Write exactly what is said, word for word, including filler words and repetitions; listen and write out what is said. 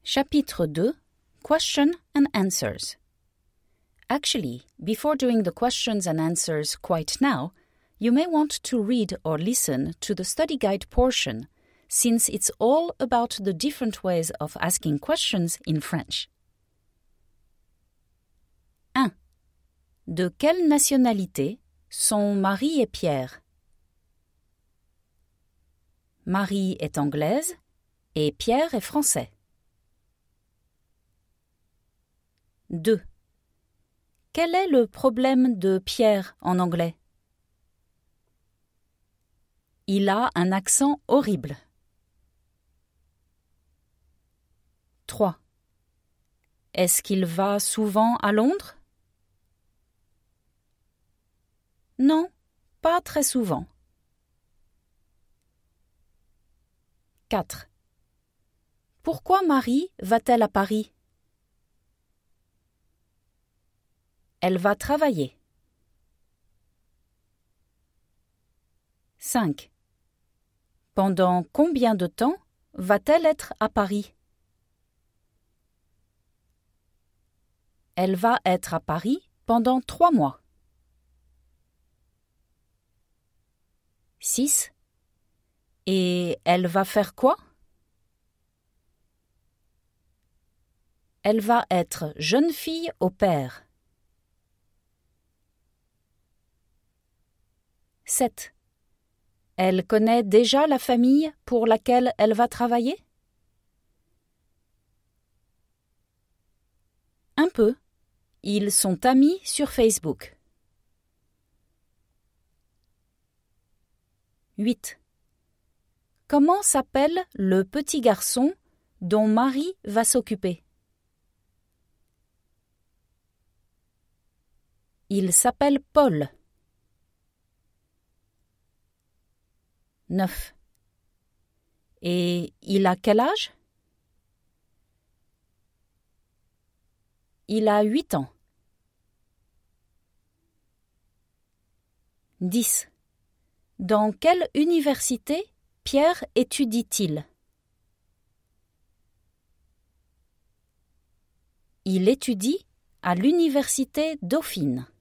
Chapitre deux. Question and Answers. Actually, before doing the questions and answers quite now, you may want to read or listen to the study guide portion, since it's all about the different ways of asking questions in French. un. De quelle nationalité sont Marie et Pierre? Marie est anglaise et Pierre est français. deux. Quel est le problème de Pierre en anglais? Il a un accent horrible. trois. Est-ce qu'il va souvent à Londres? Non, pas très souvent. quatre. Pourquoi Marie va-t-elle à Paris? Elle va travailler. cinq. Pendant combien de temps va-t-elle être à Paris? Elle va être à Paris pendant trois mois. six. Et elle va faire quoi? Elle va être jeune fille au pair. sept. Elle connaît déjà la famille pour laquelle elle va travailler? Un peu. Ils sont amis sur Facebook. huit. Comment s'appelle le petit garçon dont Marie va s'occuper? Il s'appelle Paul. neuf. Et il a quel âge? Il a huit ans. dix. Dans quelle université Pierre étudie-t-il? Il étudie à l'université Dauphine.